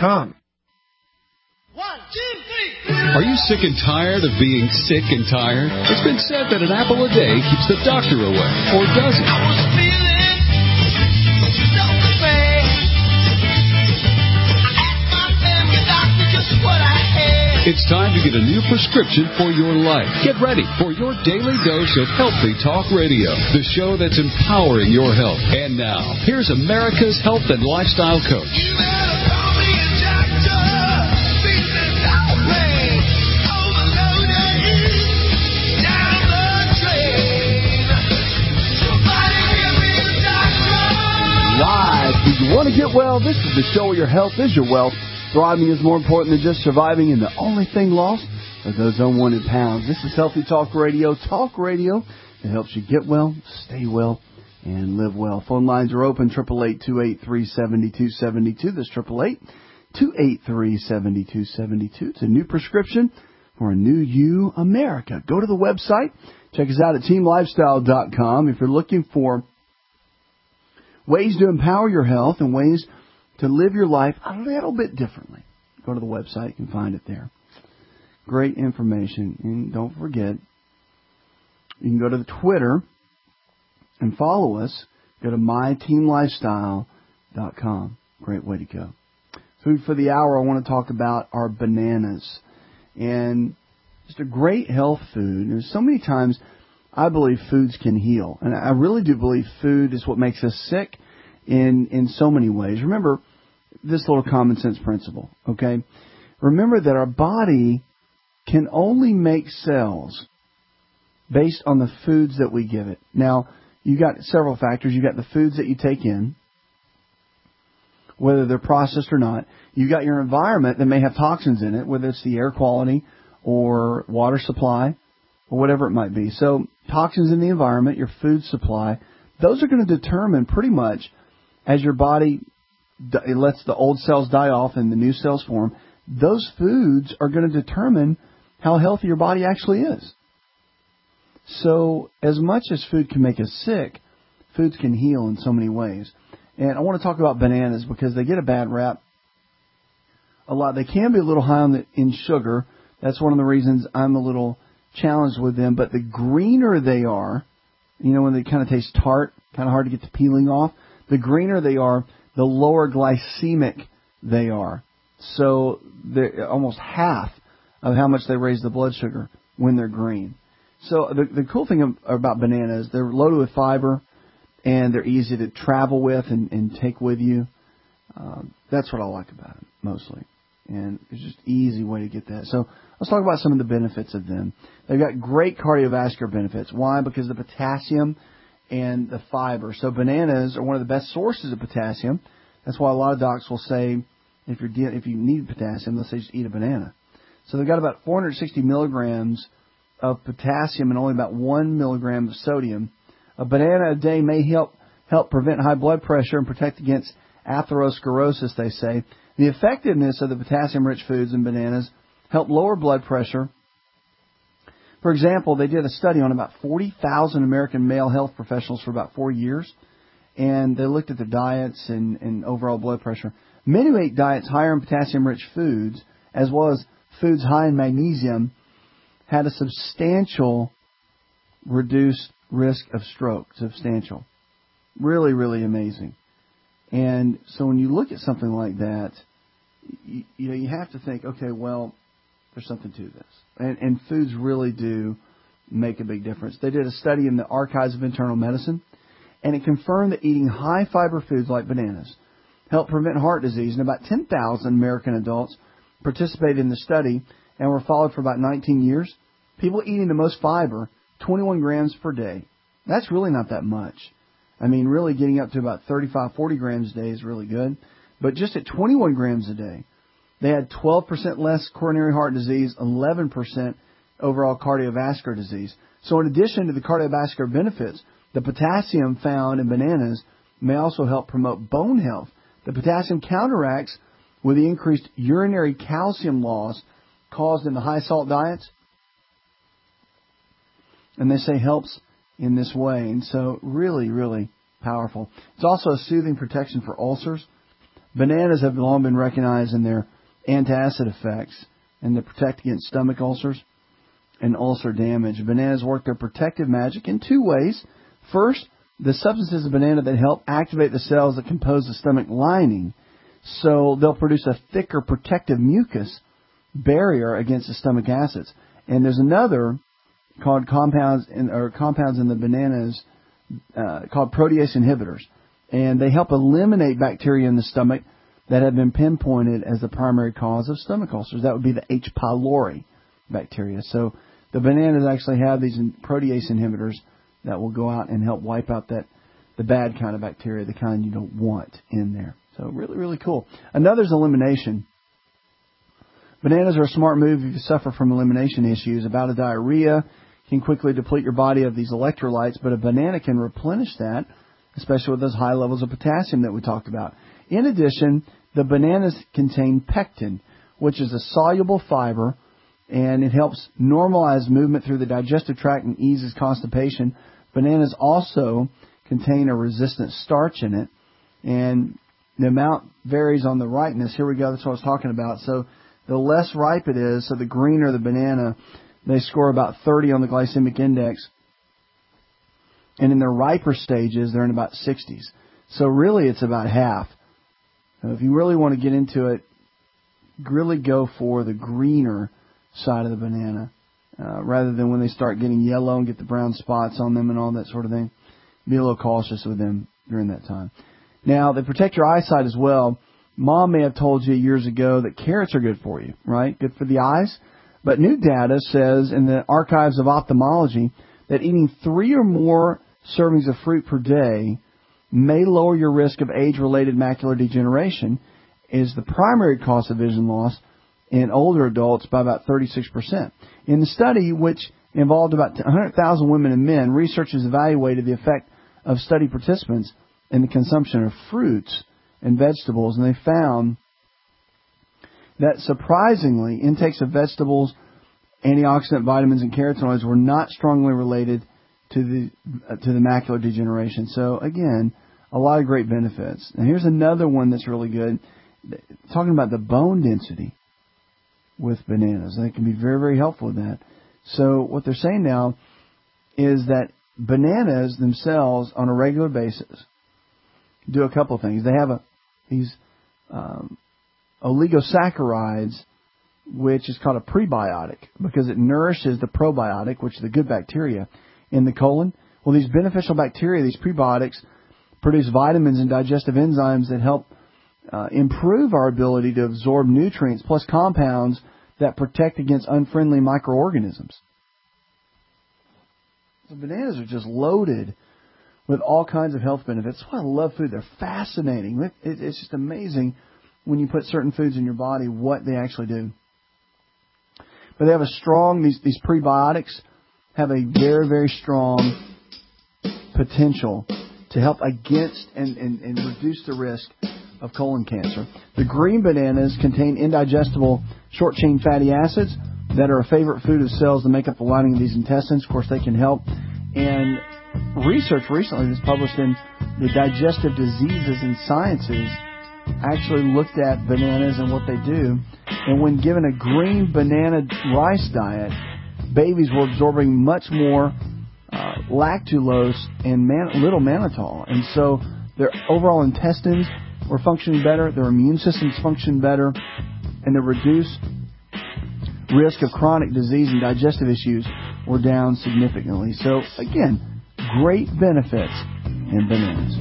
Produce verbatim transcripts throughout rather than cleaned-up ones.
com. One, two, three. Are you sick and tired of being sick and tired? It's been said that an apple a day keeps the doctor away, or does it? I was feeling so bad. I asked my family doctor just what I had. It's time to get a new prescription for your life. Get ready for your daily dose of Healthy Talk Radio, the show that's empowering your health. And now, here's America's health and lifestyle coach. You better call me a doctor. Feeling so bad. Overloaded. Down the drain. Somebody give me a doctor. Live. Do you want to get well? This is the show where your health is your wealth. Thriving is more important than just surviving, and the only thing lost are those unwanted pounds. This is Healthy Talk Radio, talk radio that helps you get well, stay well, and live well. Phone lines are open, eight eight eight, two eight three, seven two seven two. That's eight eight eight, two eight three, seven two seven two. It's a new prescription for a new you, America. Go to the website. Check us out at team lifestyle dot com. If you're looking for ways to empower your health and ways to live your life a little bit differently, go to the website. You can find it there. Great information. And don't forget, you can go to the Twitter and follow us. Go to my team lifestyle dot com. Great way to go. Food for the hour, I want to talk about our bananas. And just a great health food. There's so many times I believe foods can heal. And I really do believe food is what makes us sick in, in so many ways. Remember this little common sense principle, okay? Remember that our body can only make cells based on the foods that we give it. Now, you got several factors. You got the foods that you take in, whether they're processed or not. You got your environment that may have toxins in it, whether it's the air quality or water supply or whatever it might be. So toxins in the environment, your food supply, those are going to determine pretty much as your body it lets the old cells die off and the new cells form, those foods are going to determine how healthy your body actually is. So as much as food can make us sick, foods can heal in so many ways. And I want to talk about bananas because they get a bad rap a lot. They can be a little high on the, in sugar. That's one of the reasons I'm a little challenged with them. But the greener they are, you know, when they kind of taste tart, kind of hard to get the peeling off, the greener they are, the lower glycemic they are. So they're almost half of how much they raise the blood sugar when they're green. So the, the cool thing about bananas, they're loaded with fiber, and they're easy to travel with and, and take with you. Um, that's what I like about them, mostly. And it's just an easy way to get that. So let's talk about some of the benefits of them. They've got great cardiovascular benefits. Why? Because of the potassium and the fiber. So bananas are one of the best sources of potassium. That's why a lot of docs will say if you're de- if you need potassium, they'll say just eat a banana. So they've got about four hundred sixty milligrams of potassium and only about one milligram of sodium. A banana a day may help help prevent high blood pressure and protect against atherosclerosis, they say. The effectiveness of the potassium-rich foods in bananas help lower blood pressure. For example, they did a study on about forty thousand American male health professionals for about four years, and they looked at their diets and, and overall blood pressure. Men who ate diets higher in potassium-rich foods, as well as foods high in magnesium, had a substantial reduced risk of stroke. Substantial. Really, really amazing. And so when you look at something like that, you, you know, you have to think, okay, well, there's something to this. And, and foods really do make a big difference. They did a study in the Archives of Internal Medicine, and it confirmed that eating high-fiber foods like bananas helped prevent heart disease. And about ten thousand American adults participated in the study and were followed for about nineteen years. People eating the most fiber, twenty-one grams per day. That's really not that much. I mean, really getting up to about thirty-five, forty grams a day is really good. But just at twenty-one grams a day, they had twelve percent less coronary heart disease, eleven percent overall cardiovascular disease. So in addition to the cardiovascular benefits, the potassium found in bananas may also help promote bone health. The potassium counteracts with the increased urinary calcium loss caused in the high salt diets. And they say helps in this way. And so really, really powerful. It's also a soothing protection for ulcers. Bananas have long been recognized in their antacid effects and they protect against stomach ulcers and ulcer damage. Bananas work their protective magic in two ways. First, the substances of banana that help activate the cells that compose the stomach lining, so they'll produce a thicker protective mucus barrier against the stomach acids. And there's another called compounds in, or compounds in the bananas uh, called protease inhibitors, and they help eliminate bacteria in the stomach that have been pinpointed as the primary cause of stomach ulcers. That would be the H. pylori bacteria. So the bananas actually have these protease inhibitors that will go out and help wipe out that the bad kind of bacteria, the kind you don't want in there. So really, really cool. Another is elimination. Bananas are a smart move if you suffer from elimination issues. About a diarrhea can quickly deplete your body of these electrolytes, but a banana can replenish that, especially with those high levels of potassium that we talked about. In addition, the bananas contain pectin, which is a soluble fiber, and it helps normalize movement through the digestive tract and eases constipation. Bananas also contain a resistant starch in it, and the amount varies on the ripeness. Here we go. That's what I was talking about. So the less ripe it is, so the greener the banana, they score about thirty on the glycemic index. And in their riper stages, they're in about sixties. So really, it's about half. Now, if you really want to get into it, really go for the greener side of the banana, uh, rather than when they start getting yellow and get the brown spots on them and all that sort of thing. Be a little cautious with them during that time. Now, they protect your eyesight as well. Mom may have told you years ago that carrots are good for you, right? Good for the eyes. But new data says in the Archives of Ophthalmology that eating three or more servings of fruit per day may lower your risk of age-related macular degeneration, is the primary cause of vision loss in older adults by about thirty-six percent. In the study, which involved about one hundred thousand women and men, researchers evaluated the effect of study participants in the consumption of fruits and vegetables, and they found that surprisingly, intakes of vegetables, antioxidant vitamins, and carotenoids were not strongly related to the uh, to the macular degeneration. So again, a lot of great benefits. And here's another one that's really good, talking about the bone density with bananas. And it can be very, very helpful with that. So what they're saying now is that bananas themselves, on a regular basis, do a couple of things. They have a these um, oligosaccharides, which is called a prebiotic, because it nourishes the probiotic, which is the good bacteria, in the colon. Well, these beneficial bacteria, these prebiotics, produce vitamins and digestive enzymes that help uh, improve our ability to absorb nutrients, plus compounds that protect against unfriendly microorganisms. So bananas are just loaded with all kinds of health benefits. That's why I love food. They're fascinating. It's just amazing when you put certain foods in your body, what they actually do. But they have a strong, these, these prebiotics have a very, very strong potential to help against and, and, and reduce the risk of colon cancer. The green bananas contain indigestible short-chain fatty acids that are a favorite food of cells that make up the lining of these intestines. Of course, they can help. And research recently that's published in the Digestive Diseases and Sciences actually looked at bananas and what they do. And when given a green banana rice diet, babies were absorbing much more uh, lactulose and man- little mannitol. And so their overall intestines were functioning better, their immune systems functioned better, and the reduced risk of chronic disease and digestive issues were down significantly. So, again, great benefits in bananas.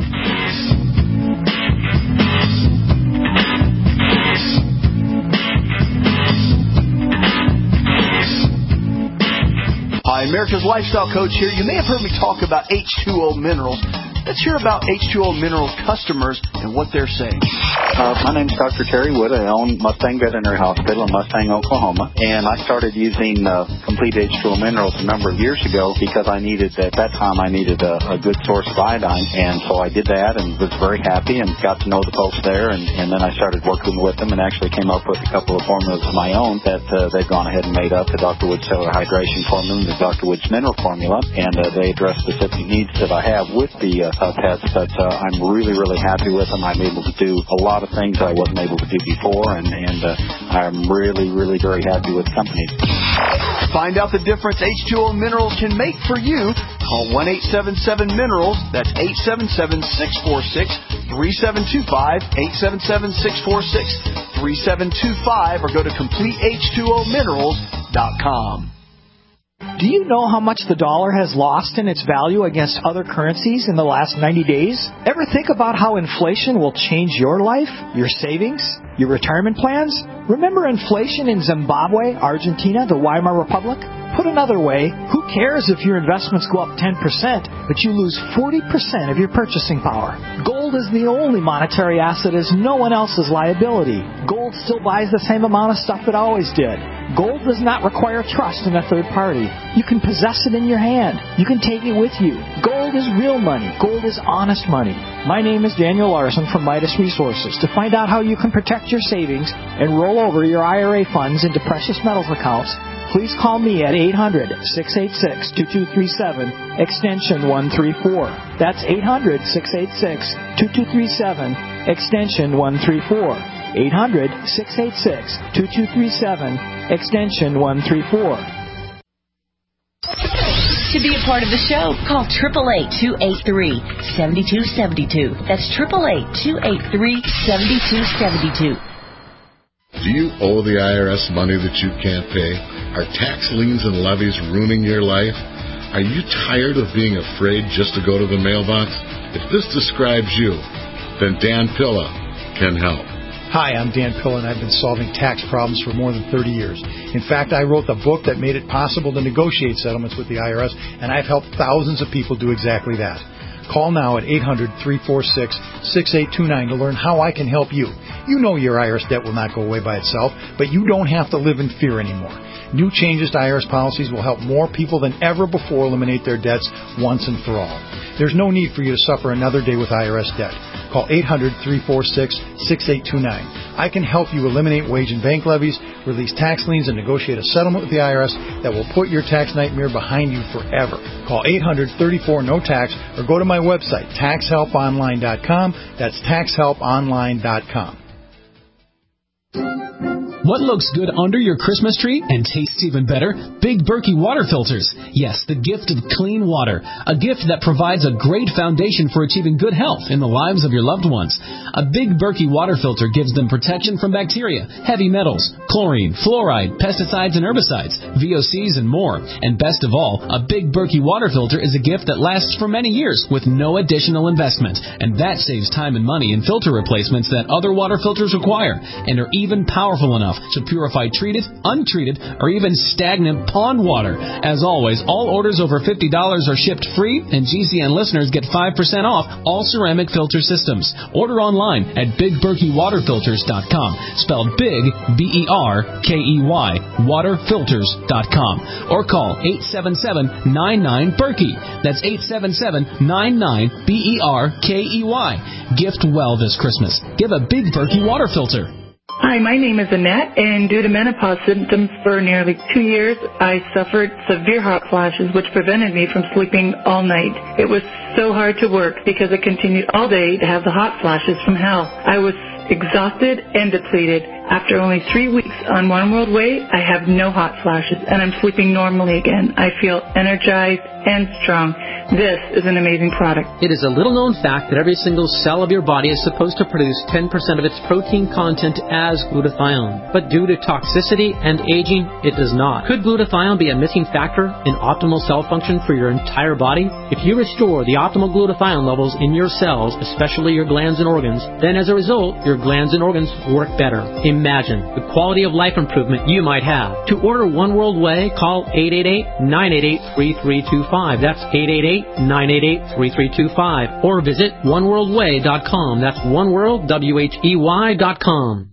Hi, America's Lifestyle Coach here. You may have heard me talk about H two O Minerals. Let's hear about H two O Minerals customers and what they're saying. Uh, my name's Doctor Terry Wood. I own Mustang Veterinary Hospital in Mustang, Oklahoma. And I started using uh, Complete H two O Minerals a number of years ago because I needed, at that time, I needed a, a good source of iodine. And so I did that and was very happy and got to know the folks there. And, and then I started working with them and actually came up with a couple of formulas of my own that uh, they've gone ahead and made up, the Doctor Wood Cellular Hydration Formula and the Doctor Woods Mineral Formula. And uh, they address specific needs that I have with the uh, uh, pets, but uh, I'm really, really happy with them. I'm able to do a lot of things I wasn't able to do before, and, and uh, I'm really, really very happy with the company. Find out the difference H two O Minerals can make for you. Call one eight seven seven minerals. That's eight seven seven, six four six, three seven two five, eight seven seven, six four six, three seven two five, or go to complete H two O minerals dot com. Do you know how much the dollar has lost in its value against other currencies in the last ninety days? Ever think about how inflation will change your life, your savings, your retirement plans? Remember inflation in Zimbabwe, Argentina, the Weimar Republic? Put another way, who cares if your investments go up ten percent, but you lose forty percent of your purchasing power? Gold is the only monetary asset as no one else's liability. Gold still buys the same amount of stuff it always did. Gold does not require trust in a third party. You can possess it in your hand. You can take it with you. Gold is real money. Gold is honest money. My name is Daniel Larson from Midas Resources. To find out how you can protect your savings and roll over your I R A funds into precious metals accounts, please call me at eight hundred, six eight six, two two three seven, extension one three four. That's eight hundred, six eight six, two two three seven, extension one three four. eight hundred, six eight six, two two three seven, extension one three four. To be a part of the show, call eight eight eight, two eight three, seven two seven two. That's eight eight eight, two eight three, seven two seven two. Do you owe the I R S money that you can't pay? Are tax liens and levies ruining your life? Are you tired of being afraid just to go to the mailbox? If this describes you, then Dan Pilla can help. Hi, I'm Dan Pilla, and I've been solving tax problems for more than thirty years. In fact, I wrote the book that made it possible to negotiate settlements with the I R S, and I've helped thousands of people do exactly that. Call now at eight hundred, three four six, six eight two nine to learn how I can help you. You know your I R S debt will not go away by itself, but you don't have to live in fear anymore. New changes to I R S policies will help more people than ever before eliminate their debts once and for all. There's no need for you to suffer another day with I R S debt. Call eight hundred, three four six, six eight two nine. I can help you eliminate wage and bank levies, release tax liens, and negotiate a settlement with the I R S that will put your tax nightmare behind you forever. Call eight hundred, thirty-four, no tax or go to my website, tax help online dot com. That's tax help online dot com. What looks good under your Christmas tree and tastes even better? Big Berkey water filters. Yes, the gift of clean water. A gift that provides a great foundation for achieving good health in the lives of your loved ones. A Big Berkey water filter gives them protection from bacteria, heavy metals, chlorine, fluoride, pesticides and herbicides, V O Cs and more. And best of all, a Big Berkey water filter is a gift that lasts for many years with no additional investment. And that saves time and money in filter replacements that other water filters require and are even powerful enough to purify treated, untreated, or even stagnant pond water. As always, all orders over fifty dollars are shipped free, and G C N listeners get five percent off all ceramic filter systems. Order online at big berkey water filters dot com, spelled big, B E R K E Y, water filters dot com, or call eight seven seven, nine nine, Berkey. That's eight seven seven, nine nine, B E R K E Y. Gift well this Christmas. Give a Big Berkey water filter. Hi, my name is Annette, and due to menopause symptoms for nearly two years, I suffered severe hot flashes, which prevented me from sleeping all night. It was so hard to work because I continued all day to have the hot flashes from hell. I was exhausted and depleted. After only three weeks on One World Way, I have no hot flashes, and I'm sleeping normally again. I feel energized and strong. This is an amazing product. It is a little-known fact that every single cell of your body is supposed to produce ten percent of its protein content as glutathione. But due to toxicity and aging, it does not. Could glutathione be a missing factor in optimal cell function for your entire body? If you restore the optimal glutathione levels in your cells, especially your glands and organs, then as a result, your glands and organs work better. Imagine the quality of life improvement you might have. To order One World Way, call eight eight eight, nine eight eight, three three two five. That's eight eight eight, nine eight eight, three three two five. Or visit one world way dot com. That's oneworld, W H E Y dot com.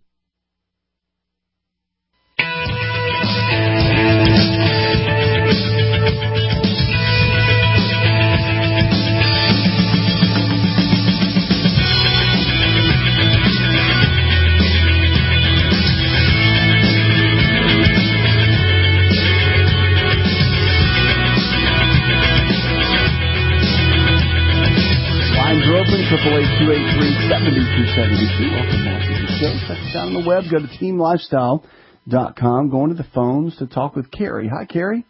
two eight three, seven two seven two. Welcome back to the show. Check us out on the web. Go to team lifestyle dot com. Going to the phones to talk with Carrie. Hi, Carrie.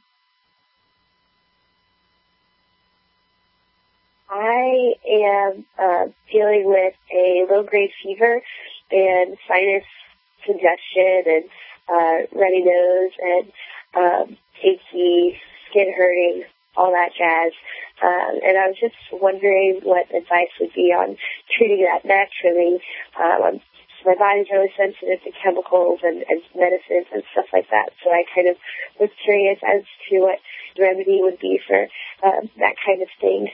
I am uh, dealing with a low-grade fever and sinus congestion and uh, runny nose and um, achy, skin hurting, all that jazz. Um, and I was just wondering what advice would be on treating that naturally. Um, my body's really sensitive to chemicals and, and medicines and stuff like that, so I kind of was curious as to what the remedy would be for um, that kind of thing.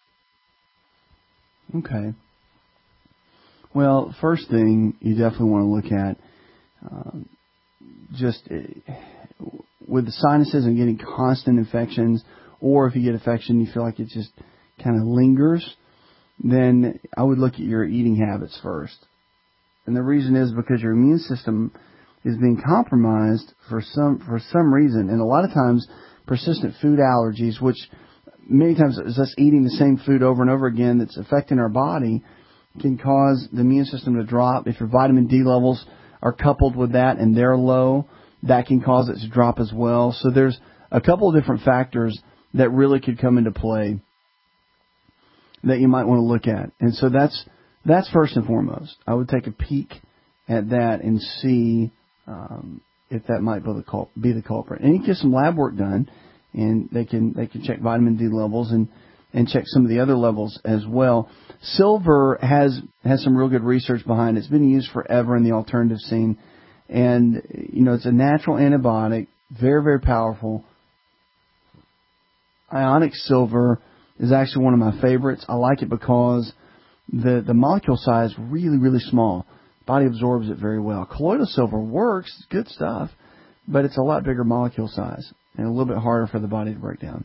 Okay. Well, first thing you definitely want to look at, um, just uh, with the sinuses and getting constant infections, or if you get infection, you feel like it just kind of lingers, then I would look at your eating habits first. And the reason is because your immune system is being compromised for some for some reason. And a lot of times, persistent food allergies, which many times is us eating the same food over and over again that's affecting our body, can cause the immune system to drop. If your vitamin D levels are coupled with that and they're low, that can cause it to drop as well. So there's a couple of different factors that really could come into play that you might want to look at. And so that's that's first and foremost. I would take a peek at that and see um, if that might be the, cul- be the culprit. And you can get some lab work done, and they can they can check vitamin D levels and, and check some of the other levels as well. Silver has has some real good research behind it. It's been used forever in the alternative scene. And, you know, it's a natural antibiotic, very, very powerful. Ionic silver is actually one of my favorites. I like it because the, the molecule size is really, really small. Body absorbs it very well. Colloidal silver works, it's good stuff, but it's a lot bigger molecule size and a little bit harder for the body to break down.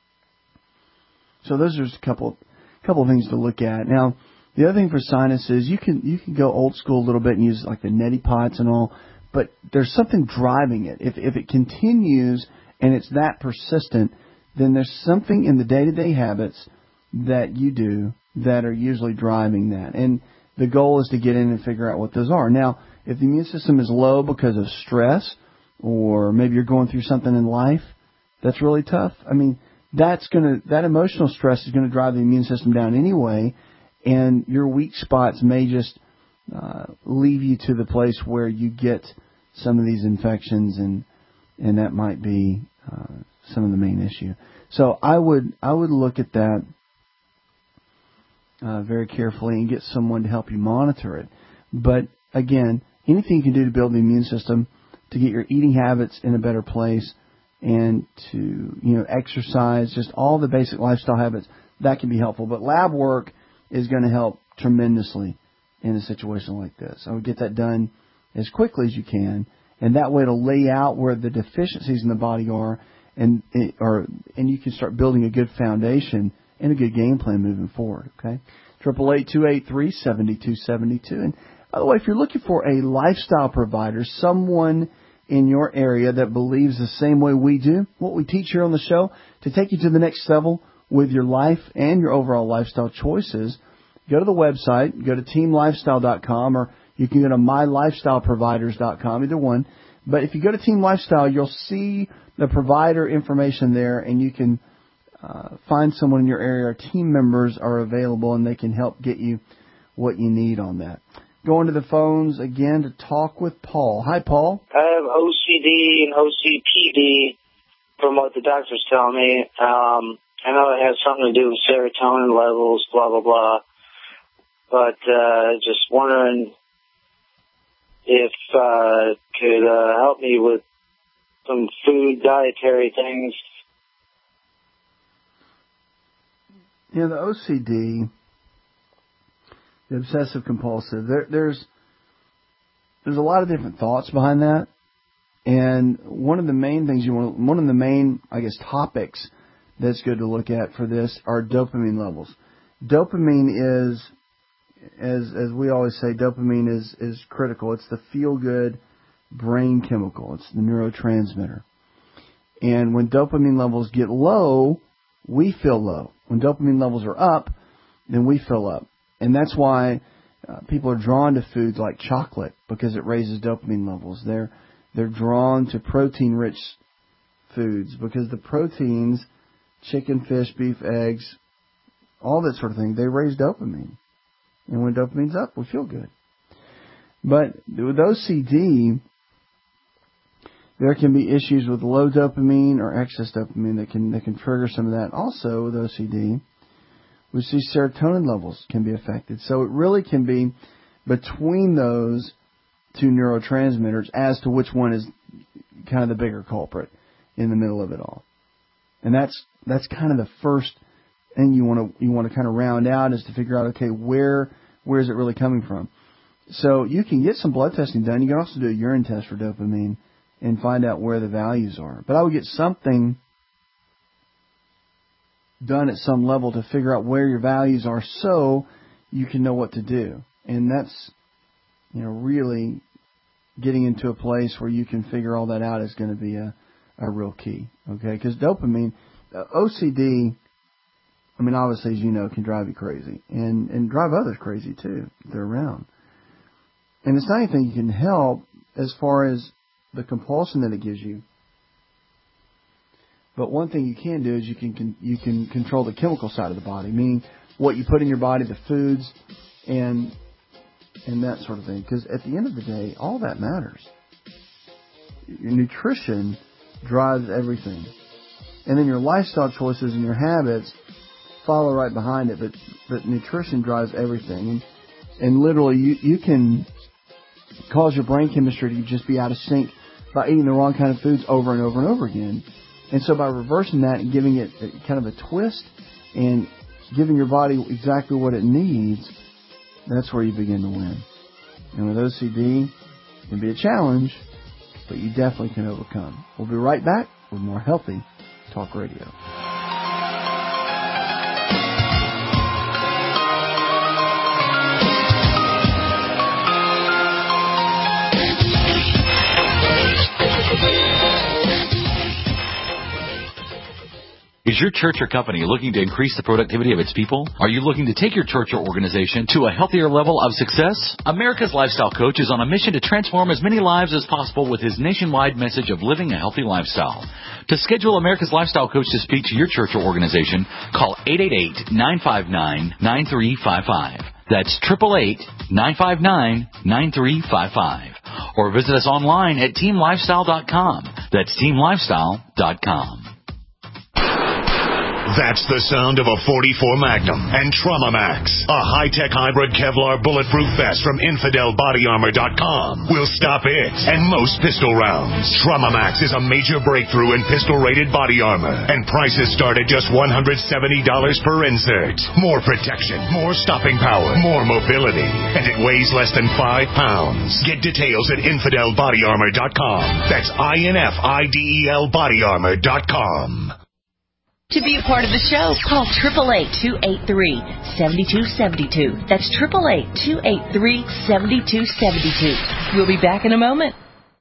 So those are just a couple, couple of things to look at. Now, the other thing for sinus is you can you can go old school a little bit and use like the neti pots and all, but there's something driving it. If if it continues and it's that persistent, then there's something in the day-to-day habits that you do that are usually driving that. And the goal is to get in and figure out what those are. Now, if the immune system is low because of stress, or maybe you're going through something in life that's really tough, I mean, that's gonna that emotional stress is going to drive the immune system down anyway, and your weak spots may just uh, leave you to the place where you get some of these infections, and and that might be uh, some of the main issue. So I would I would look at that uh, very carefully and get someone to help you monitor it. But again, anything you can do to build the immune system, to get your eating habits in a better place, and to, you know, exercise, just all the basic lifestyle habits, that can be helpful. But lab work is going to help tremendously in a situation like this. I would get that done as quickly as you can, and that way it'll lay out where the deficiencies in the body are, and it, or and you can start building a good foundation and a good game plan moving forward. Okay, triple eight two eight three seventy two seventy two. And by the way, if you're looking for a lifestyle provider, someone in your area that believes the same way we do, what we teach here on the show, to take you to the next level with your life and your overall lifestyle choices, go to the website, go to team lifestyle dot com, or you can go to my lifestyle providers dot com, either one. But if you go to Team Lifestyle, you'll see the provider information there, and you can uh, find someone in your area. Our team members are available, and they can help get you what you need on that. Going to the phones again to talk with Paul. Hi, Paul. I have O C D and O C P D from what the doctors tell me. Um, I know it has something to do with serotonin levels, blah, blah, blah. But uh, just wondering if uh, could uh, help me with some food, dietary things. Yeah, the O C D, the obsessive compulsive, there, there's there's a lot of different thoughts behind that, and one of the main things you want, one of the main, I guess, topics that's good to look at for this are dopamine levels. Dopamine is, as as we always say, dopamine is is critical. It's the feel-good brain chemical. It's the neurotransmitter. And when dopamine levels get low, we feel low. When dopamine levels are up, then we feel up. And that's why uh, people are drawn to foods like chocolate, because it raises dopamine levels. They're they're drawn to protein-rich foods because the proteins, chicken, fish, beef, eggs, all that sort of thing, they raise dopamine. And when dopamine's up, we feel good. But with O C D, there can be issues with low dopamine or excess dopamine that can that can trigger some of that. Also, with O C D, we see serotonin levels can be affected. So it really can be between those two neurotransmitters as to which one is kind of the bigger culprit in the middle of it all. And that's that's kind of the first thing you want to you want to kind of round out, is to figure out, okay, where where is it really coming from? So you can get some blood testing done. You can also do a urine test for dopamine and find out where the values are. But I would get something done at some level to figure out where your values are so you can know what to do. And that's, you know, really getting into a place where you can figure all that out is going to be a, a real key. Okay? Because dopamine, uh, O C D, I mean, obviously, as you know, can drive you crazy. And, and drive others crazy, too, if they're around. And it's not anything you can help as far as the compulsion that it gives you. But one thing you can do is you can you can control the chemical side of the body, meaning what you put in your body, the foods, and and that sort of thing. Because at the end of the day, all that matters. Your nutrition drives everything. And then your lifestyle choices and your habits follow right behind it. But, but nutrition drives everything. And, and literally, you, you can cause your brain chemistry to just be out of sync by eating the wrong kind of foods over and over and over again. And so by reversing that and giving it kind of a twist and giving your body exactly what it needs, that's where you begin to win. And with O C D, it can be a challenge, but you definitely can overcome. We'll be right back with more Healthy Talk Radio. Is your church or company looking to increase the productivity of its people? Are you looking to take your church or organization to a healthier level of success? America's Lifestyle Coach is on a mission to transform as many lives as possible with his nationwide message of living a healthy lifestyle. To schedule America's Lifestyle Coach to speak to your church or organization, call eight eight eight, nine five nine, nine three five five. That's eight eight eight, nine five nine, nine three five five. Or visit us online at team lifestyle dot com. That's team lifestyle dot com. That's the sound of a forty-four Magnum and Trauma Max, a high-tech hybrid Kevlar bulletproof vest from infidel body armor dot com. Will stop it and most pistol rounds. Trauma Max is a major breakthrough in pistol-rated body armor, and prices start at just one hundred seventy dollars per insert. More protection, more stopping power, more mobility, and it weighs less than five pounds. Get details at infidel body armor dot com. That's I N F I D E L body armor dot com. To be a part of the show, call eight eight eight, two eight three, seven two seven two. That's eight eight eight, two eight three, seven two seven two. We'll be back in a moment.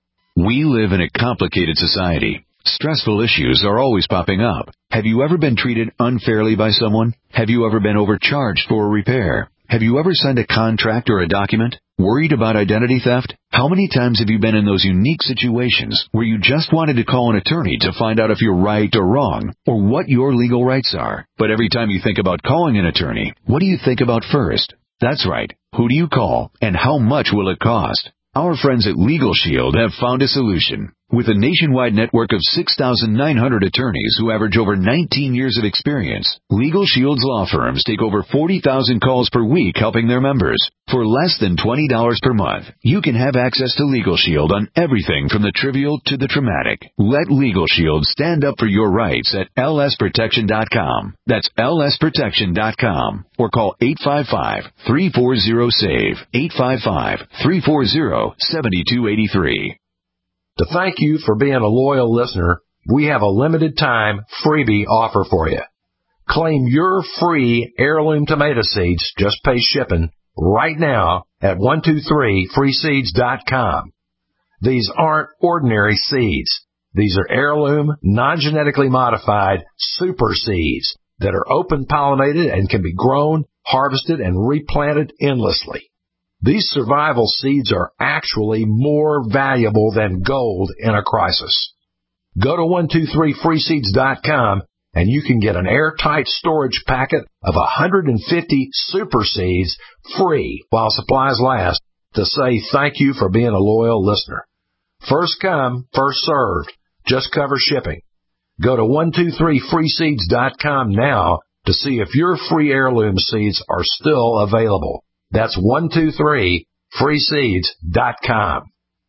We live in a complicated society. Stressful issues are always popping up. Have you ever been treated unfairly by someone? Have you ever been overcharged for a repair? Have you ever signed a contract or a document? Worried about identity theft? How many times have you been in those unique situations where you just wanted to call an attorney to find out if you're right or wrong, or what your legal rights are? But every time you think about calling an attorney, what do you think about first? That's right. Who do you call, and how much will it cost? Our friends at Legal Shield have found a solution. With a nationwide network of six thousand nine hundred attorneys who average over nineteen years of experience, Legal Shield's law firms take over forty thousand calls per week helping their members. For less than twenty dollars per month, you can have access to Legal Shield on everything from the trivial to the traumatic. Let Legal Shield stand up for your rights at L S protection dot com. That's L S protection dot com. Or call eight five five, three four zero, S A V E, eight five five, three four zero, seven two eight three. To thank you for being a loyal listener, we have a limited time freebie offer for you. Claim your free heirloom tomato seeds, just pay shipping, right now at one two three free seeds dot com. These aren't ordinary seeds. These are heirloom, non-genetically modified super seeds that are open pollinated and can be grown, harvested, and replanted endlessly. These survival seeds are actually more valuable than gold in a crisis. Go to one two three free seeds dot com and you can get an airtight storage packet of one hundred fifty super seeds free while supplies last to say thank you for being a loyal listener. First come, first served. Just cover shipping. Go to one two three free seeds dot com now to see if your free heirloom seeds are still available. That's one two three free seeds dot com.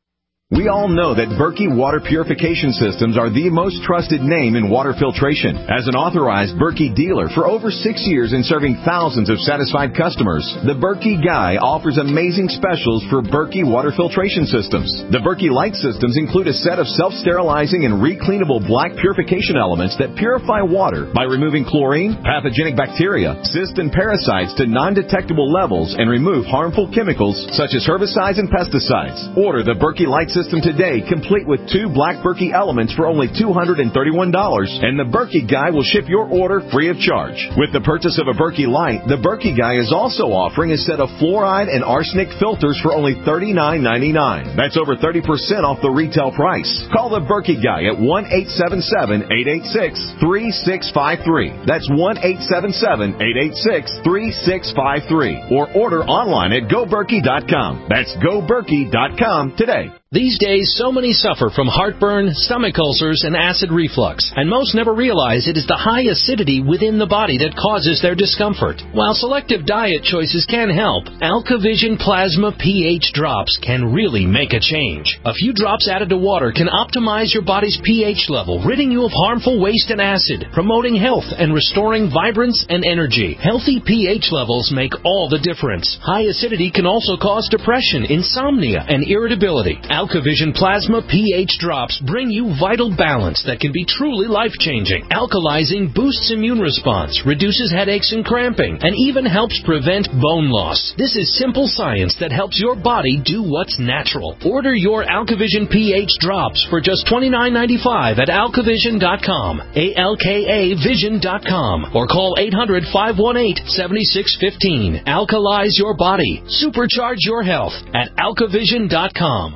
We all know that Berkey Water Purification Systems are the most trusted name in water filtration. As an authorized Berkey dealer for over six years and serving thousands of satisfied customers, the Berkey Guy offers amazing specials for Berkey Water Filtration Systems. The Berkey Light Systems include a set of self-sterilizing and recleanable black purification elements that purify water by removing chlorine, pathogenic bacteria, cysts, and parasites to non-detectable levels and remove harmful chemicals such as herbicides and pesticides. Order the Berkey Light System today, complete with two black Berkey elements for only two hundred thirty-one dollars, and the Berkey Guy will ship your order free of charge. With the purchase of a Berkey Light, the Berkey Guy is also offering a set of fluoride and arsenic filters for only thirty-nine ninety-nine. That's over thirty percent off the retail price. Call the Berkey Guy at one eight seven seven, eight eight six, three six five three. That's one eight seven seven, eight eight six, three six five three. Or order online at go berkey dot com. That's go berkey dot com today. These days, so many suffer from heartburn, stomach ulcers, and acid reflux, and most never realize it is the high acidity within the body that causes their discomfort. While selective diet choices can help, AlkaVision Plasma pH drops can really make a change. A few drops added to water can optimize your body's pH level, ridding you of harmful waste and acid, promoting health and restoring vibrance and energy. Healthy pH levels make all the difference. High acidity can also cause depression, insomnia, and irritability. AlkaVision Plasma pH drops bring you vital balance that can be truly life-changing. Alkalizing boosts immune response, reduces headaches and cramping, and even helps prevent bone loss. This is simple science that helps your body do what's natural. Order your AlkaVision pH drops for just twenty-nine ninety-five at alka vision dot com, A L K A vision dot com, or call eight hundred, five one eight, seven six one five. Alkalize your body. Supercharge your health at alka vision dot com.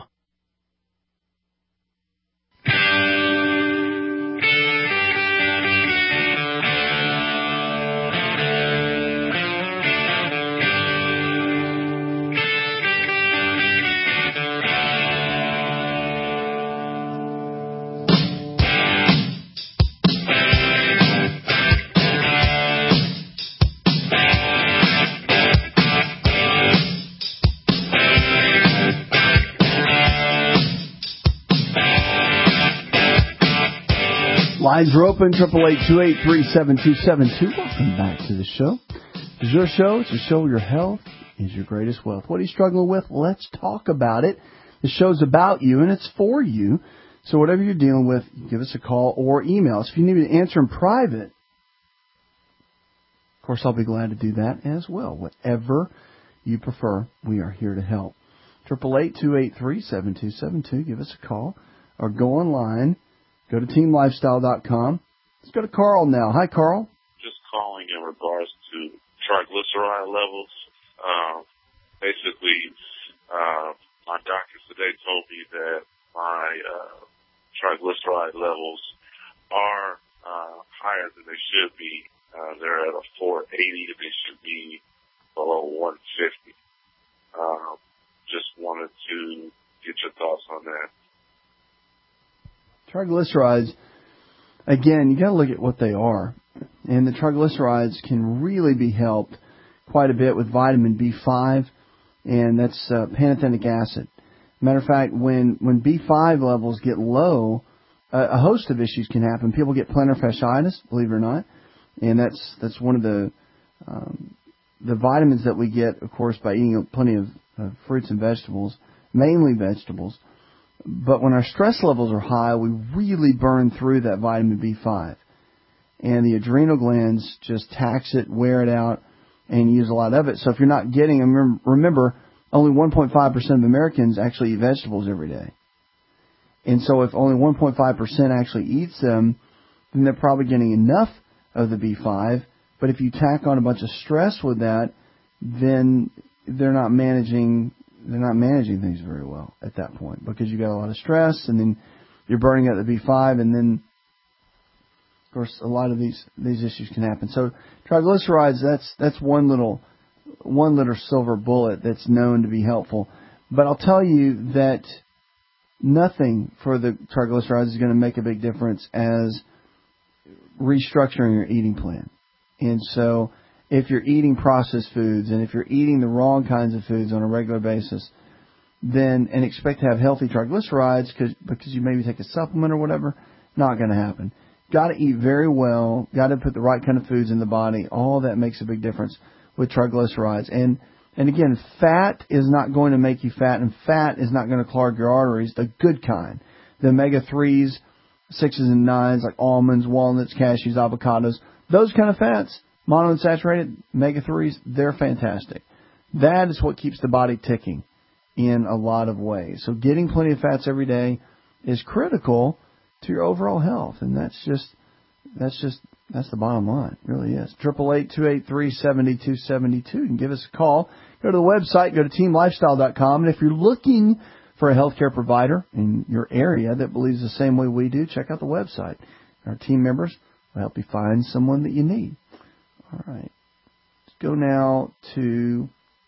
Lines are open, triple eight two eight three seven two seven two. Welcome back to the show. It's your show. It's a show where your health is your greatest wealth. What are you struggling with? Let's talk about it. The show's about you, and it's for you. So whatever you're dealing with, give us a call or email us. If you need me to answer in private, of course, I'll be glad to do that as well. Whatever you prefer, we are here to help. triple eight two eight three seven two seven two. Give us a call or go online. Go to team lifestyle dot com. Let's go to Carl now. Hi, Carl. Just calling in regards to triglyceride levels. Uh, basically, uh, my doctors today told me that my uh, triglyceride levels are uh, higher than they should be. Uh, they're at a four eighty. They should be below one fifty. Uh, just wanted to get your thoughts on that. Triglycerides, again, you got to look at what they are. And the triglycerides can really be helped quite a bit with vitamin B five, and that's uh, pantothenic acid. Matter of fact, when, when B five levels get low, uh, a host of issues can happen. People get plantar fasciitis, believe it or not, and that's that's one of the um, the vitamins that we get, of course, by eating plenty of uh, fruits and vegetables, mainly vegetables. But when our stress levels are high, we really burn through that vitamin B five. And the adrenal glands just tax it, wear it out, and use a lot of it. So if you're not getting them, remember, only one point five percent of Americans actually eat vegetables every day. And so if only one point five percent actually eats them, then they're probably getting enough of the B five. But if you tack on a bunch of stress with that, then they're not managing they're not managing things very well at that point, because you got a lot of stress, and then you're burning out the B five, and then of course a lot of these these issues can happen. So triglycerides, that's that's one little one little silver bullet that's known to be helpful. But I'll tell you that nothing for the triglycerides is going to make a big difference as restructuring your eating plan. And so if you're eating processed foods, and if you're eating the wrong kinds of foods on a regular basis, then and expect to have healthy triglycerides cause, because you maybe take a supplement or whatever, not going to happen. Got to eat very well, got to put the right kind of foods in the body. All that makes a big difference with triglycerides. And and again, fat is not going to make you fat, and fat is not going to clog your arteries, the good kind. The omega threes, sixes and nines, like almonds, walnuts, cashews, avocados, those kind of fats, monounsaturated, omega threes, they're fantastic. That is what keeps the body ticking in a lot of ways. So getting plenty of fats every day is critical to your overall health, and that's just that's just that's the bottom line. It really is. Triple eight two eight three seventy two seventy two. You can give us a call. Go to the website. Go to team lifestyle dot com, and if you're looking for a healthcare provider in your area that believes the same way we do, check out the website. Our team members will help you find someone that you need. All right. Let's go now to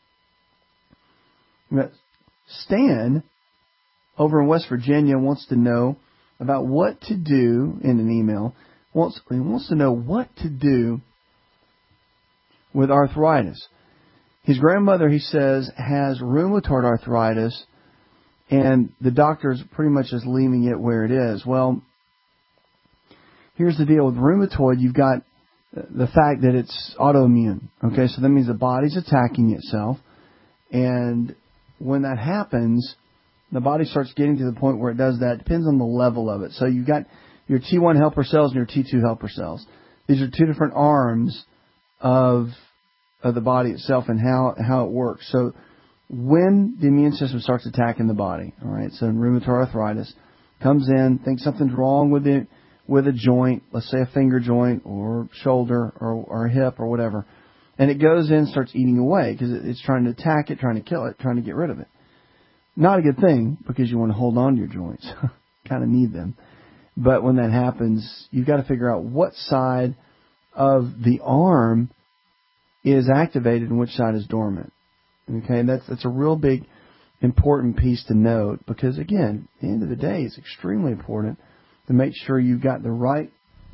Stan over in West Virginia wants to know about what to do in an email. Wants, he wants to know what to do with arthritis. His grandmother, he says, has rheumatoid arthritis, and the doctor's pretty much just leaving it where it is. Well, here's the deal with rheumatoid. You've got the fact that it's autoimmune. Okay, so that means the body's attacking itself, and when that happens, the body starts getting to the point where it does that. It depends on the level of it. So you've got your T one helper cells and your T two helper cells. These are two different arms of of the body itself and how, how it works. So when the immune system starts attacking the body, all right, so in rheumatoid arthritis, comes in, thinks something's wrong with it, with a joint, let's say a finger joint or shoulder or, or a hip or whatever, and it goes in and starts eating away because it's trying to attack it, trying to kill it, trying to get rid of it. Not a good thing, because you want to hold on to your joints. Kind of need them. But when that happens, you've got to figure out what side of the arm is activated and which side is dormant. Okay, and that's that's a real big, important piece to note, because again, at the end of the day, it's extremely important to make sure you've got the right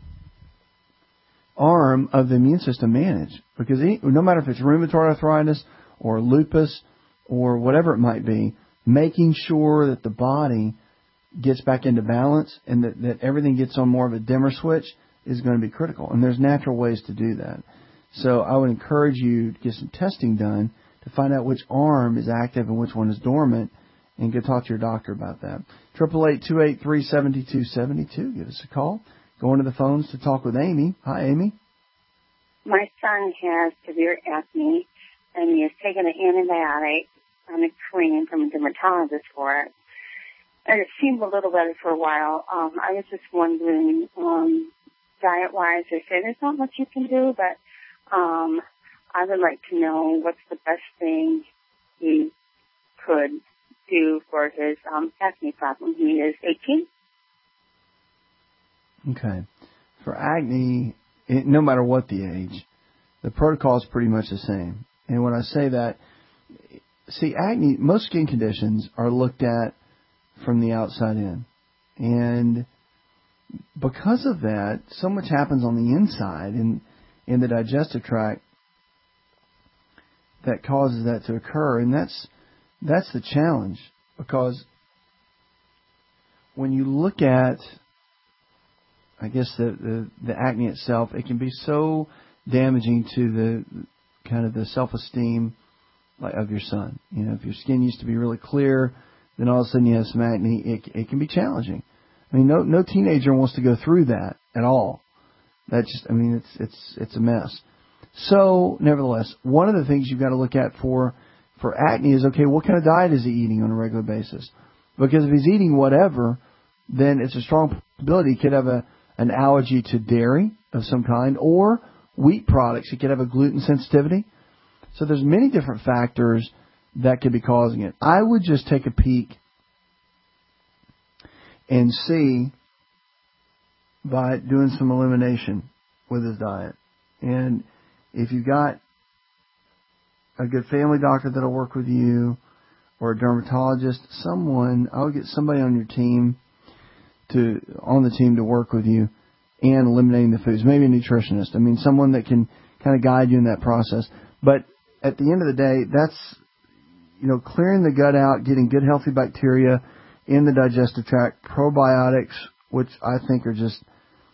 arm of the immune system managed. Because no matter if it's rheumatoid arthritis or lupus or whatever it might be, making sure that the body gets back into balance and that, that everything gets on more of a dimmer switch is going to be critical. And there's natural ways to do that. So I would encourage you to get some testing done to find out which arm is active and which one is dormant, and go talk to your doctor about that. Triple eight two eight three seventy two seventy two. Give us a call. Go into the phones to talk with Amy. Hi, Amy. My son has severe acne, and he has taken an antibiotic on a cream from a dermatologist for it. And it seemed a little better for a while. Um, I was just wondering, um, diet-wise, they say there's not much you can do, but um, I would like to know what's the best thing he could do for his um, acne problem. He is eighteen. Okay. For acne, it, no matter what the age, the protocol is pretty much the same. And when I say that, see, acne, most skin conditions are looked at from the outside in. And because of that, so much happens on the inside in, in the digestive tract that causes that to occur. And that's that's the challenge, because when you look at, I guess, the, the, the acne itself, it can be so damaging to the kind of the self-esteem like of your son. You know, if your skin used to be really clear, then all of a sudden you have some acne, it, it can be challenging. I mean, no no teenager wants to go through that at all. That's just, I mean, it's it's it's a mess. So, nevertheless, one of the things you've got to look at for for acne is, okay, what kind of diet is he eating on a regular basis? Because if he's eating whatever, then it's a strong possibility he could have a an allergy to dairy, of some kind, or wheat products. You could have a gluten sensitivity. So there's many different factors that could be causing it. I would just take a peek and see by doing some elimination with his diet. And if you've got a good family doctor that'll work with you, or a dermatologist, someone, I would get somebody on your team to, on the team to work with you and eliminating the foods. Maybe a nutritionist. I mean, someone that can kind of guide you in that process. But at the end of the day, that's, you know, clearing the gut out, getting good healthy bacteria in the digestive tract, probiotics, which I think are just,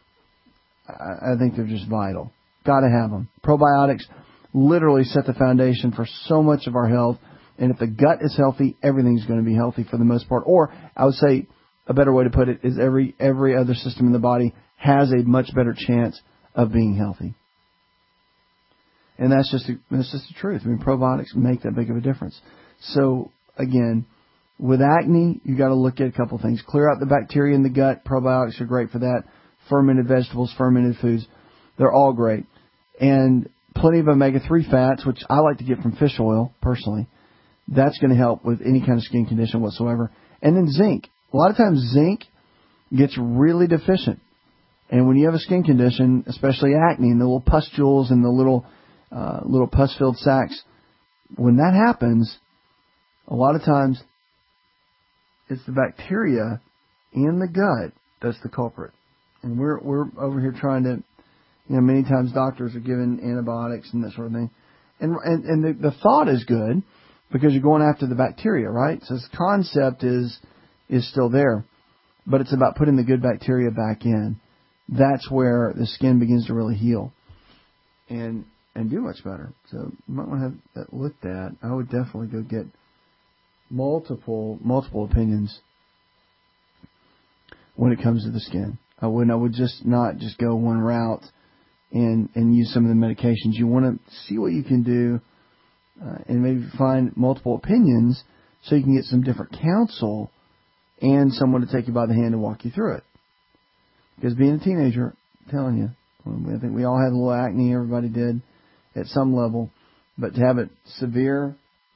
I think they're just vital. Got to have them. Probiotics literally set the foundation for so much of our health. And if the gut is healthy, everything's going to be healthy for the most part. Or I would say a better way to put it is every every other system in the body has a much better chance of being healthy. And that's just a, that's just the truth. I mean, probiotics make that big of a difference. So again, with acne, you got to look at a couple things. Clear out the bacteria in the gut. Probiotics are great for that. Fermented vegetables, fermented foods, they're all great. And plenty of omega three fats, which I like to get from fish oil, personally. That's going to help with any kind of skin condition whatsoever. And then zinc. A lot of times zinc gets really deficient. And when you have a skin condition, especially acne, and the little pustules and the little uh, little pus-filled sacs, when that happens, a lot of times it's the bacteria in the gut that's the culprit. And we're we're over here trying to, you know, many times doctors are giving antibiotics and that sort of thing. And and, and the, the thought is good because you're going after the bacteria, right? So this concept is is still there. But it's about putting the good bacteria back in. That's where the skin begins to really heal and and do much better. So you might want to have that looked at. I would definitely go get multiple multiple opinions when it comes to the skin. I wouldn't. I would just not just go one route and and use some of the medications. You want to see what you can do uh, and maybe find multiple opinions so you can get some different counsel and someone to take you by the hand and walk you through it. Because being a teenager, I'm telling you, I think we all had a little acne. Everybody did at some level, but to have it severe,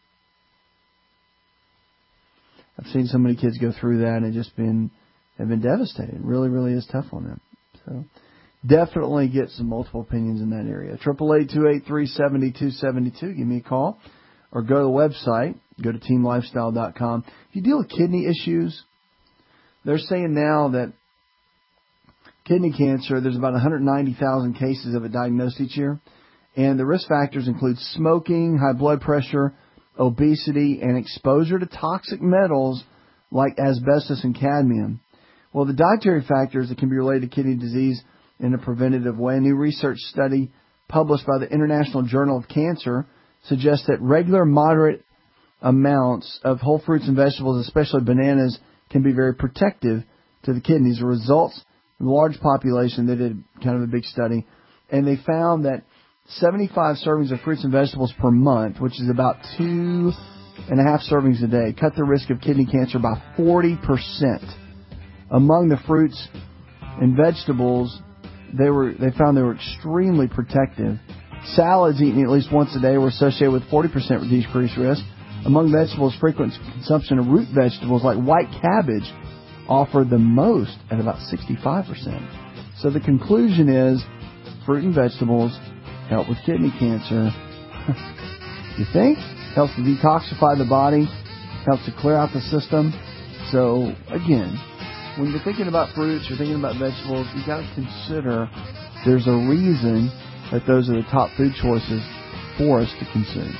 I've seen so many kids go through that and just been have been devastated. It really, really is tough on them. So definitely get some multiple opinions in that area. Triple eight two eight three seventy two seventy two. Give me a call or go to the website. Go to team lifestyle dot com. If you deal with kidney issues, they're saying now that kidney cancer, there's about one hundred ninety thousand cases of it diagnosed each year. And the risk factors include smoking, high blood pressure, obesity, and exposure to toxic metals like asbestos and cadmium. Well, the dietary factors that can be related to kidney disease in a preventative way. A new research study published by the International Journal of Cancer suggests that regular moderate amounts of whole fruits and vegetables, especially bananas, can be very protective to the kidneys. The results in a large population, they did kind of a big study, and they found that seventy-five servings of fruits and vegetables per month, which is about two and a half servings a day, cut the risk of kidney cancer by forty percent. Among the fruits and vegetables, they were they found they were extremely protective. Salads eaten at least once a day were associated with forty percent decreased risk. Among vegetables, frequent consumption of root vegetables like white cabbage offered the most at about sixty-five percent. So the conclusion is fruit and vegetables help with kidney cancer. You think? Helps to detoxify the body, helps to clear out the system. So again, when you're thinking about fruits, you're thinking about vegetables, you've got to consider there's a reason that those are the top food choices for us to consume.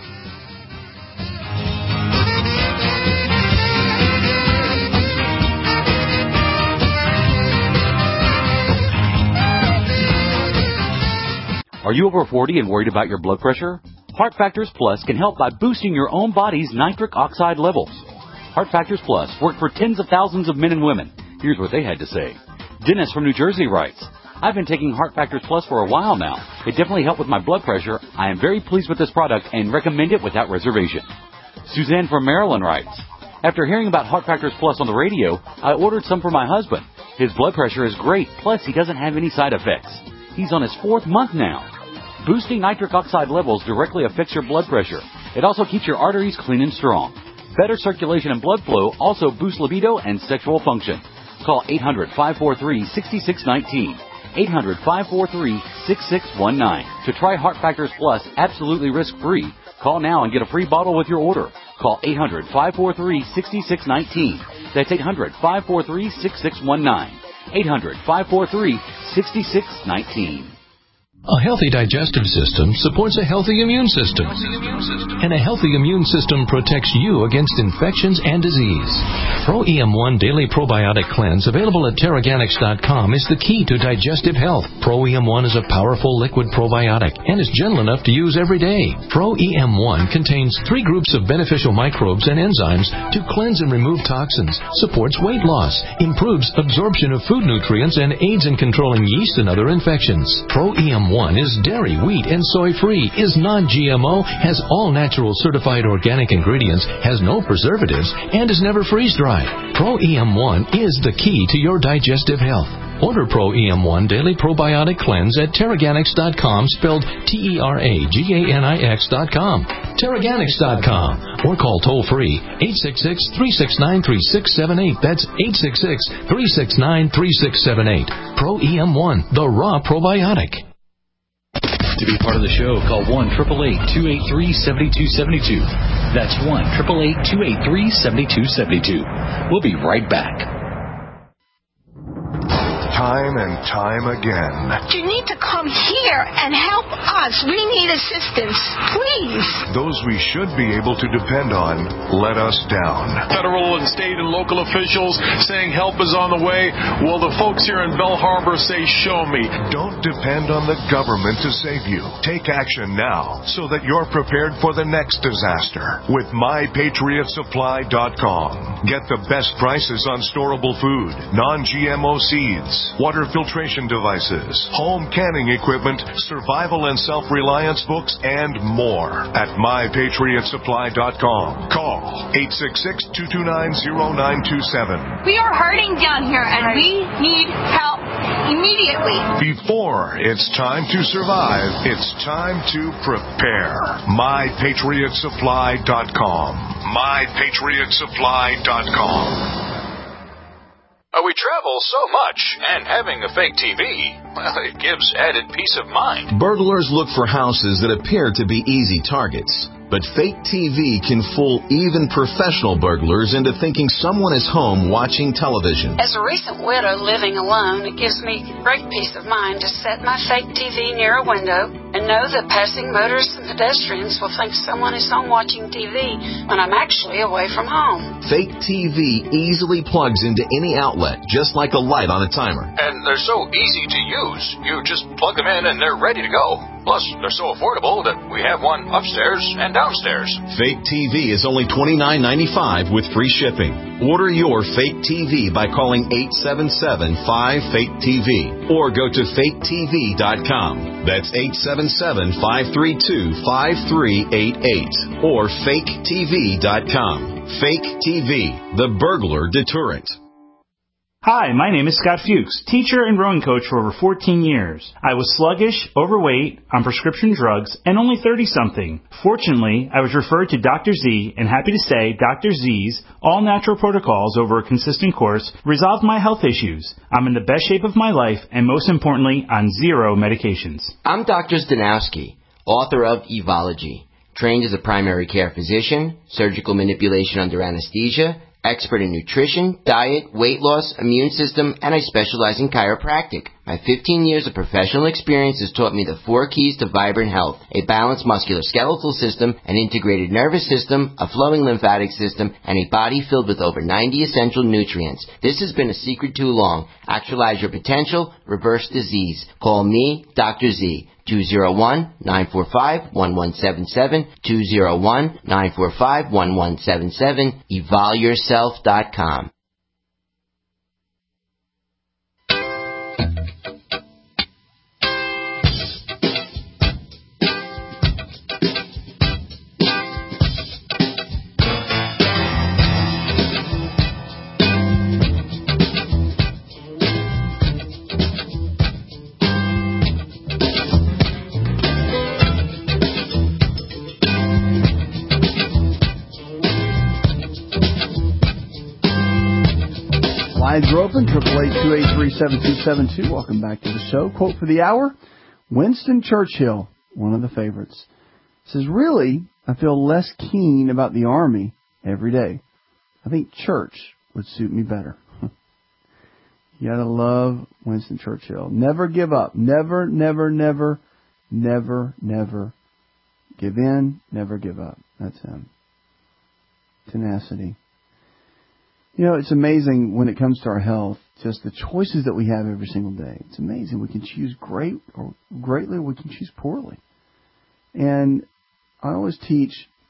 Are you over forty and worried about your blood pressure? Heart Factors Plus can help by boosting your own body's nitric oxide levels. Heart Factors Plus worked for tens of thousands of men and women. Here's what they had to say. Dennis from New Jersey writes, I've been taking Heart Factors Plus for a while now. It definitely helped with my blood pressure. I am very pleased with this product and recommend it without reservation. Suzanne from Maryland writes, after hearing about Heart Factors Plus on the radio, I ordered some for my husband. His blood pressure is great, plus he doesn't have any side effects. He's on his fourth month now. Boosting nitric oxide levels directly affects your blood pressure. It also keeps your arteries clean and strong. Better circulation and blood flow also boosts libido and sexual function. Call eight hundred, five four three, six six one nine. eight hundred, five four three, six six one nine. To try Heart Factors Plus absolutely risk-free, call now and get a free bottle with your order. Call eight hundred, five four three, six six one nine. That's eight hundred, five four three, six six one nine. eight hundred, five four three, six six one nine. A healthy digestive system supports a healthy immune system. And a healthy immune system protects you against infections and disease. Pro E M one Daily Probiotic Cleanse, available at Terraganics dot com, is the key to digestive health. Pro E M one is a powerful liquid probiotic and is gentle enough to use every day. Pro E M one contains three groups of beneficial microbes and enzymes to cleanse and remove toxins, supports weight loss, improves absorption of food nutrients, and aids in controlling yeast and other infections. Pro E M one is dairy, wheat, and soy-free, is non-G M O, has all natural certified organic ingredients, has no preservatives, and is never freeze-dried. Pro E M one is the key to your digestive health. Order Pro E M one Daily Probiotic Cleanse at Terraganics dot com, spelled T E R A G A N I X dot com. Terraganics dot com. Or call toll-free eight six six, three six nine, three six seven eight. That's eight six six, three six nine, three six seven eight. Pro E M one, the raw probiotic. To be part of the show, call one eight eight eight, two eight three, seven two seven two. That's one eight eight eight, two eight three, seven two seven two. We'll be right back. Time and time again. You need to come here and help us. We need assistance, please. Those we should be able to depend on let us down. Federal and state and local officials saying help is on the way. Well, the folks here in Bell Harbor say, show me. Don't depend on the government to save you. Take action now so that you're prepared for the next disaster with my patriot supply dot com. Get the best prices on storable food, non-G M O seeds, water filtration devices, home canning equipment, survival and self-reliance books, and more at my patriot supply dot com. Call eight six six, two two nine, zero nine two seven. We are hurting down here, and we need help immediately. Before it's time to survive, it's time to prepare. my patriot supply dot com. my patriot supply dot com. We travel so much, and having a fake T V, well, it gives added peace of mind. Burglars look for houses that appear to be easy targets. But fake T V can fool even professional burglars into thinking someone is home watching television. As a recent widow living alone, it gives me great peace of mind to set my fake T V near a window and know that passing motorists and pedestrians will think someone is home watching T V when I'm actually away from home. Fake T V easily plugs into any outlet, just like a light on a timer. And they're so easy to use. You just plug them in and they're ready to go. Plus, they're so affordable that we have one upstairs and downstairs. Fake T V is only twenty-nine ninety-five with free shipping. Order your fake T V by calling eight seven seven, five, fake T V or go to fake T V dot com. That's eight seven seven, five three two, five three eight eight or fake T V dot com. Fake T V, the burglar deterrent. Hi, my name is Scott Fuchs, teacher and rowing coach for over fourteen years. I was sluggish, overweight, on prescription drugs, and only thirty-something. Fortunately, I was referred to Doctor Z, and happy to say Doctor Z's all-natural protocols over a consistent course resolved my health issues. I'm in the best shape of my life, and most importantly, on zero medications. I'm Doctor Zdanowski, author of Evology, trained as a primary care physician, surgical manipulation under anesthesia, expert in nutrition, diet, weight loss, immune system, and I specialize in chiropractic. My fifteen years of professional experience has taught me the four keys to vibrant health: a balanced musculoskeletal system, an integrated nervous system, a flowing lymphatic system, and a body filled with over ninety essential nutrients. This has been a secret too long. Actualize your potential, reverse disease. Call me, Doctor Z. two oh one, nine four five, one one seven seven, two oh one, nine four five, one one seven seven, evol yourself dot com. Lines are open, triple eight two eight three seven two seven two. Welcome back to the show. Quote for the hour, Winston Churchill, one of the favorites, says, really, I feel less keen about the Army every day. I think church would suit me better. You gotta love Winston Churchill. Never give up. Never, never, never, never, never give in. Never give up. That's him. Tenacity. You know, it's amazing when it comes to our health, just the choices that we have every single day. It's amazing. We can choose great or greatly, or we can choose poorly. And I always teach,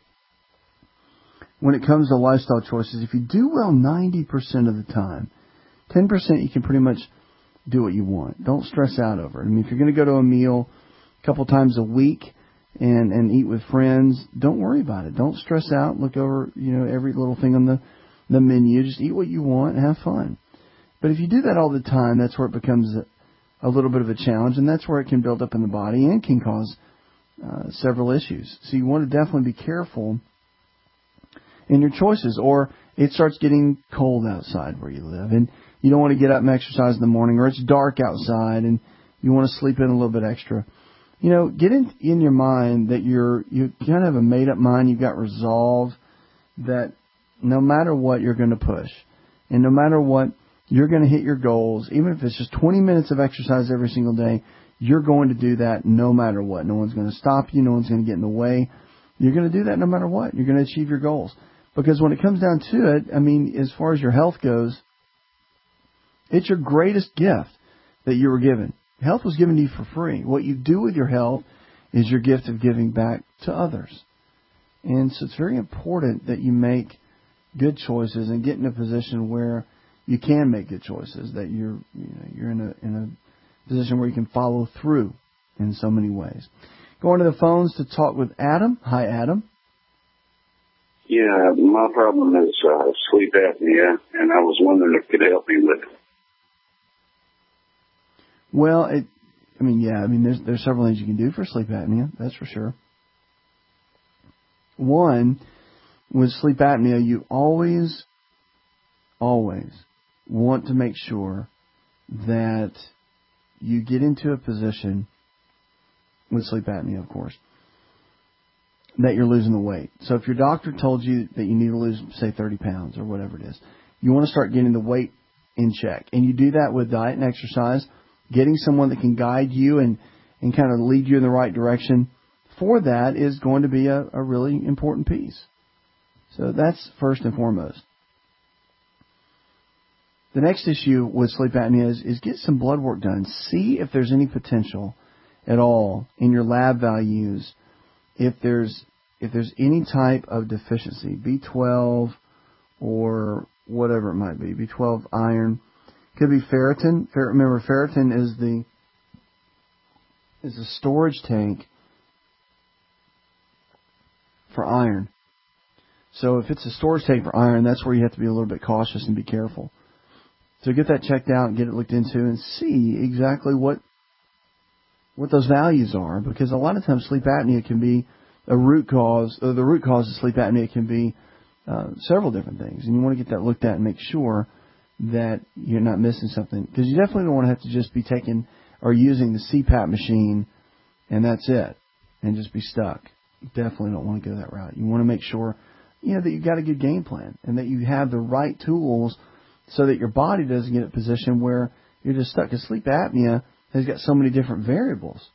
when it comes to lifestyle choices, if you do well ninety percent of the time, ten percent you can pretty much do what you want. Don't stress out over it. I mean, if you're going to go to a meal a couple times a week and, and eat with friends, don't worry about it. Don't stress out. Look over, you know, every little thing on the, the menu. Just eat what you want and have fun. But if you do that all the time, that's where it becomes a, a little bit of a challenge, and that's where it can build up in the body and can cause uh, several issues. So you want to definitely be careful in your choices, or it starts getting cold outside where you live, and you don't want to get up and exercise in the morning, or it's dark outside and you want to sleep in a little bit extra. You know, get in, in your mind that you're, you kind of have a made up mind, you've got resolve that no matter what, you're going to push. And no matter what, you're going to hit your goals. Even if it's just twenty minutes of exercise every single day, you're going to do that no matter what. No one's going to stop you. No one's going to get in the way. You're going to do that no matter what. You're going to achieve your goals. Because when it comes down to it, I mean, as far as your health goes, it's your greatest gift that you were given. Health was given to you for free. What you do with your health is your gift of giving back to others. And so it's very important that you make good choices and get in a position where you can make good choices, that you're, you know, you're in a, in a position where you can follow through in so many ways. Going to the phones to talk with Adam. Hi, Adam. Yeah, my problem is uh, sleep apnea, and I was wondering if you could help me with it. Well, it, I mean, yeah, I mean, there's there's several things you can do for sleep apnea, that's for sure. One, with sleep apnea, you always, always want to make sure that you get into a position, with sleep apnea, of course, that you're losing the weight. So if your doctor told you that you need to lose, say, thirty pounds or whatever it is, you want to start getting the weight in check. And you do that with diet and exercise, getting someone that can guide you and, and kind of lead you in the right direction. For that is going to be a, a really important piece. So that's first and foremost. The next issue with sleep apnea is, is get some blood work done. See if there's any potential at all in your lab values, if there's if there's any type of deficiency, B twelve or whatever it might be, B twelve, iron, could be ferritin. Remember, ferritin is the is the storage tank for iron. So if it's a storage tank for iron, that's where you have to be a little bit cautious and be careful. So get that checked out and get it looked into and see exactly what what those values are, because a lot of times sleep apnea can be a root cause, or the root cause of sleep apnea can be uh, several different things, and you want to get that looked at and make sure that you're not missing something, because you definitely don't want to have to just be taking or using the C PAP machine and that's it, and just be stuck. You definitely don't want to go that route. You want to make sure, you know, that you've got a good game plan and that you have the right tools so that your body doesn't get in a position where you're just stuck. Because sleep apnea has got so many different variables.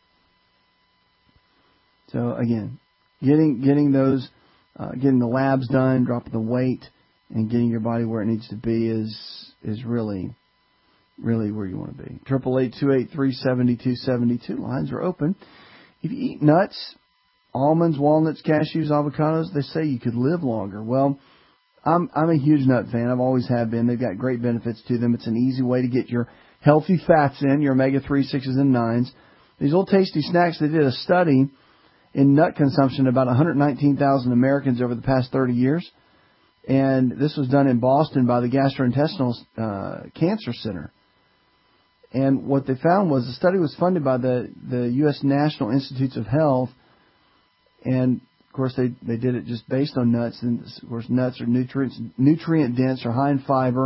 So again, getting getting those, uh, getting the labs done, dropping the weight, and getting your body where it needs to be is is really, really where you want to be. Triple eight two eight three seventy two seventy two. Lines are open. If you eat nuts, almonds, walnuts, cashews, avocados, they say you could live longer. Well, I'm I'm a huge nut fan. I've always have been. They've got great benefits to them. It's an easy way to get your healthy fats in, your omega three, sixes, and nines. These little tasty snacks, they did a study in nut consumption about one hundred nineteen thousand Americans over the past thirty years. And this was done in Boston by the Gastrointestinal uh, Cancer Center. And what they found was the study was funded by the, the U S National Institutes of Health. And, of course, they, they did it just based on nuts. And, of course, nuts are nutrients, nutrient dense or high in fiber,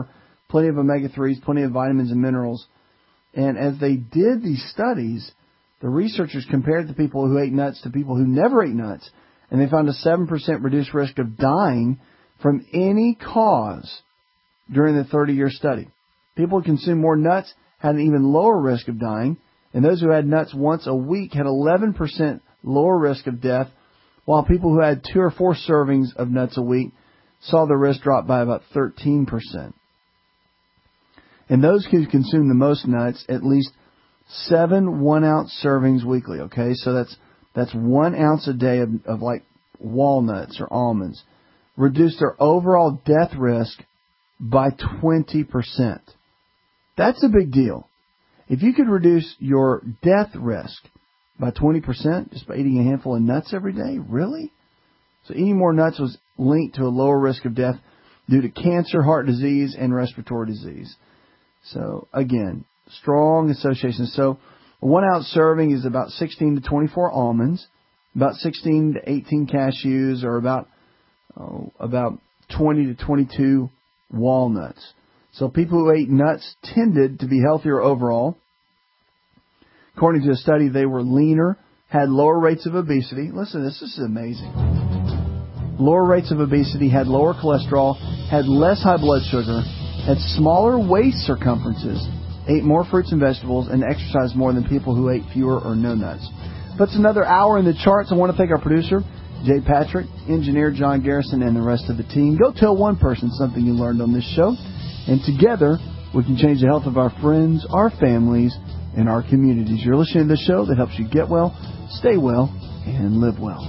plenty of omega threes, plenty of vitamins and minerals. And as they did these studies, the researchers compared the people who ate nuts to people who never ate nuts, and they found a seven percent reduced risk of dying from any cause during the thirty-year study. People who consumed more nuts had an even lower risk of dying, and those who had nuts once a week had eleven percent lower risk of death, while people who had two or four servings of nuts a week saw the risk drop by about thirteen percent. And those who consume the most nuts, at least seven one-ounce servings weekly, okay? So that's that's one ounce a day of, of like walnuts or almonds, reduced their overall death risk by twenty percent. That's a big deal. If you could reduce your death risk by twenty percent just by eating a handful of nuts every day, really? So eating more nuts was linked to a lower risk of death due to cancer, heart disease, and respiratory disease. So, again, strong association. So, a one-ounce serving is about sixteen to twenty-four almonds, about sixteen to eighteen cashews, or about oh, about twenty to twenty-two walnuts. So, people who ate nuts tended to be healthier overall. According to a study, they were leaner, had lower rates of obesity. Listen, this is amazing. Lower rates of obesity, had lower cholesterol, had less high blood sugar, had smaller waist circumferences, ate more fruits and vegetables, and exercised more than people who ate fewer or no nuts. Puts another hour in the charts. I want to thank our producer, Jay Patrick, engineer John Garrison, and the rest of the team. Go tell one person something you learned on this show, and together we can change the health of our friends, our families, and our communities. You're listening to the show that helps you get well, stay well, and live well.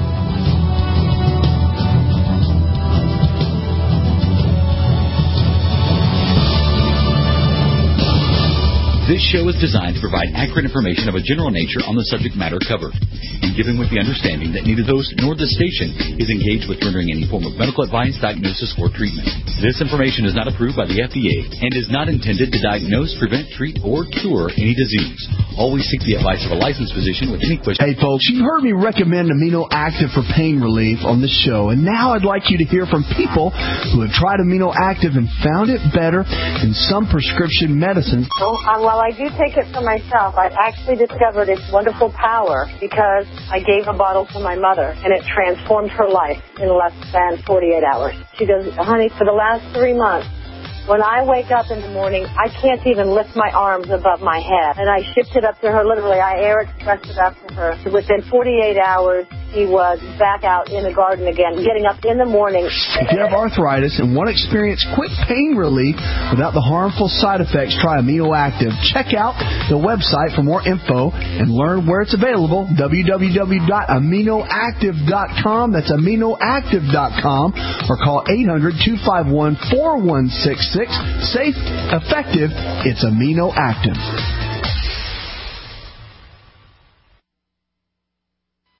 This show is designed to provide accurate information of a general nature on the subject matter covered, and given with the understanding that neither the host nor the station is engaged with rendering any form of medical advice, diagnosis, or treatment. This information is not approved by the F D A and is not intended to diagnose, prevent, treat, or cure any disease. Always seek the advice of a licensed physician with any question. Hey folks, you heard me recommend Amino Active for pain relief on this show, and now I'd like you to hear from people who have tried Amino Active and found it better than some prescription medicines. Oh, um, well, I do take it for myself. I actually discovered its wonderful power because I gave a bottle to my mother, and it transformed her life in less than forty-eight hours. She goes, honey, for the last three months, when I wake up in the morning, I can't even lift my arms above my head. And I shipped it up to her, literally, I air expressed it up to her. Within forty-eight hours, she was back out in the garden again, getting up in the morning. If you have arthritis and want to experience quick pain relief without the harmful side effects, try Amino Active. Check out the website for more info and learn where it's available, w w w dot amino active dot com. That's amino active dot com, or call eight hundred, two five one, four one six six. Safe, effective, it's Amino Active.